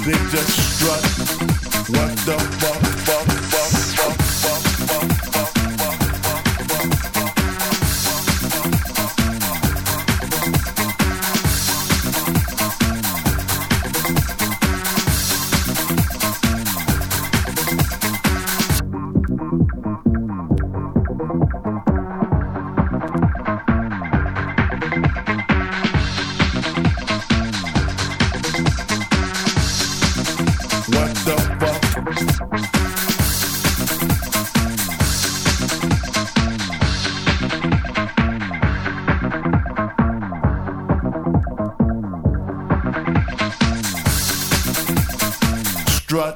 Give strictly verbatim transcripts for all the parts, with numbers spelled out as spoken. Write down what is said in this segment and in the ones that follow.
They just strut. What the fuck, fuck, fuck, fuck, fuck, fuck, fuck, fuck, strut.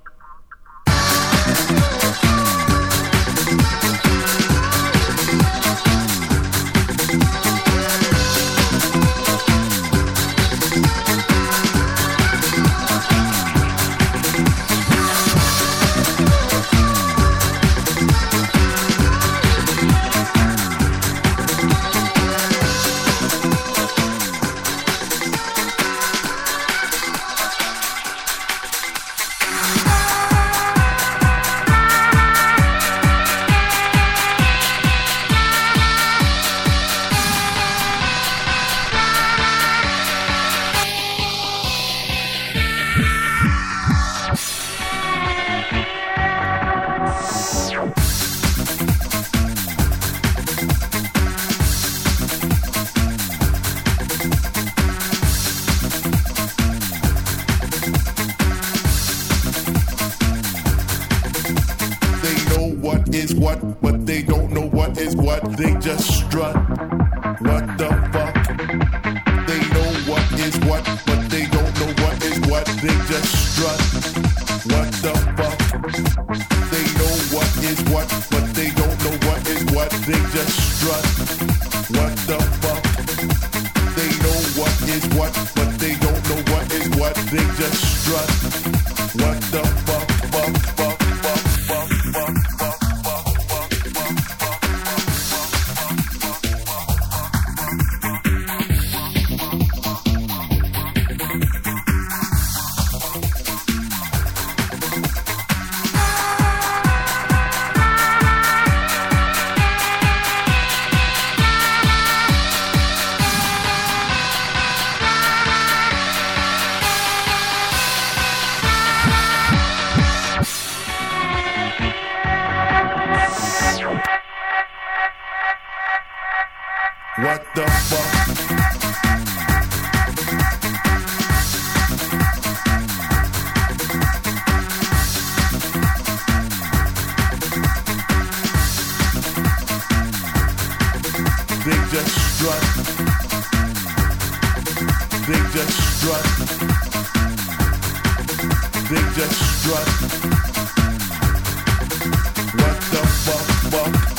Is what, but they don't know what is what. They just strut. What the fuck? They know what is what, but they don't know what is what. They just strut. What the fuck? They know what is what, but they don't know what is what. They just strut. What the fuck? They know what is what, but they don't know what is what. They just strut. What the fuck? Fuck, fuck, fuck, fuck, fuck, fuck. What the fuck? They just strut. They just strut. They just strut. What the fuck, fuck?